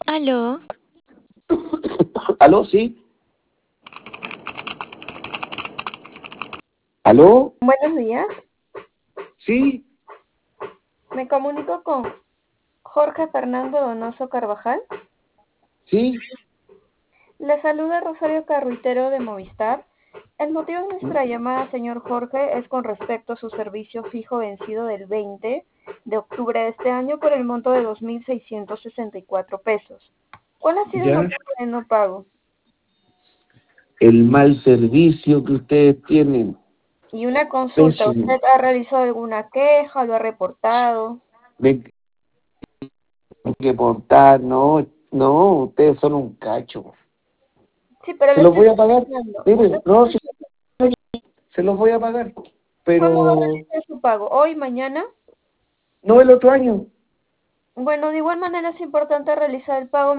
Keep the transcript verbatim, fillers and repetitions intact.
Aló, ¿Aló? ¿Sí? ¿Aló? Buenos días, ¿Sí? me comunico con Jorge Fernando Donoso Carvajal. ¿Sí? Le saluda Rosario Carruitero de Movistar. El motivo de nuestra llamada, señor Jorge, es con respecto a su servicio fijo vencido del veinte de octubre de este año por el monto de dos mil seiscientos sesenta y cuatro pesos. ¿Cuál ha sido el ¿Ya? motivo de no pago? El mal servicio que ustedes tienen. Y una consulta, Pésimo. ¿usted ha realizado alguna queja, lo ha reportado? Me tengo que portar, no, no, ustedes son un cacho. Sí, pero Se le los estoy voy a pagar. preguntando, ¿usted Miren, no, sí, se los voy a pagar. cuándo va a Pero realizar su pago? ¿Hoy, mañana? no el otro año. Bueno, de igual manera es importante realizar el pago